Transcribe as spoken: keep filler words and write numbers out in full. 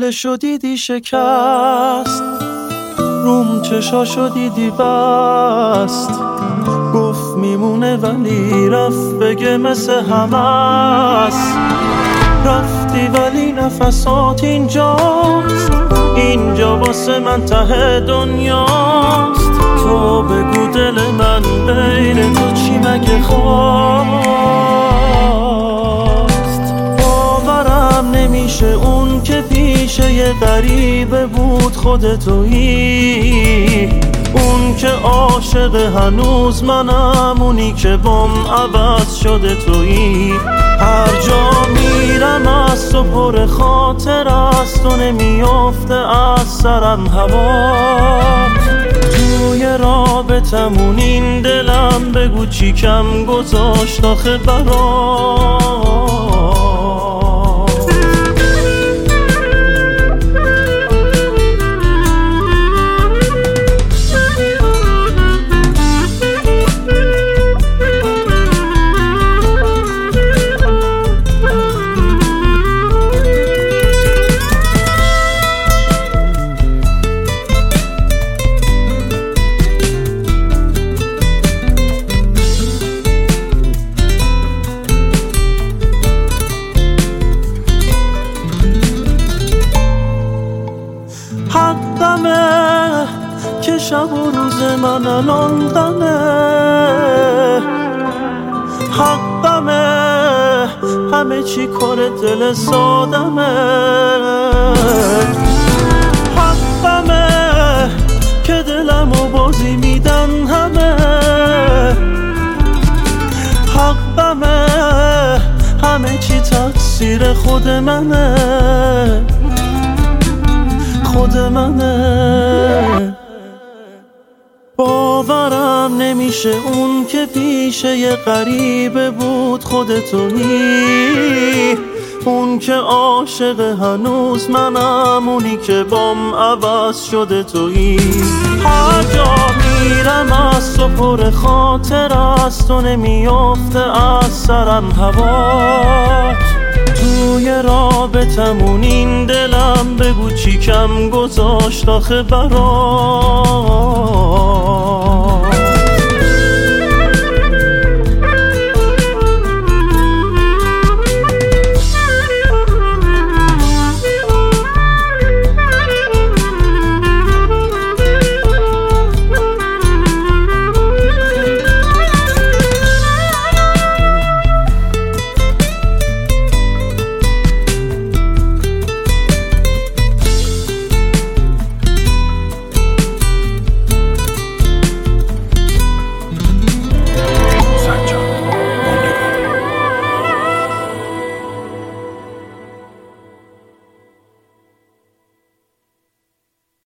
دلشو دیدی شکست، روم چشاشو دیدی بست، گفت میمونه ولی رفت بگه مثل همست. رفتی ولی نفسات اینجاست، اینجا واسه من ته دنیاست. تو بگو دل من بین تو چی مگه خواست. باورم نمیشه اون که پیشه یه غریبه بود خودتویی، اون که عاشق هنوز منم، اونی که بام عوض شده تویی. هر جا میرم از تو پر خاطر است و نمیافته از سرم هوا. توی رابطمون این دلم بگو چی کم گذاشت آخه برام. حقمه که شب و روز من الان غمه، حقمه همه چی کار دل سادمه، حقمه که دلمو بازی میدن همه، حقمه همه چی تقصیر خود منه، خود منه. باورم نمیشه اون که پیشه یه غریبه بود خودتویی، اون که عاشق هنوز منم، اونی که بام عوض شده تویی. هر جا میرم از تو پر خاطر است و نمیافته از سرم هوا. توی رابطمون این دلم بگو چی کم گذاشت آخه برام.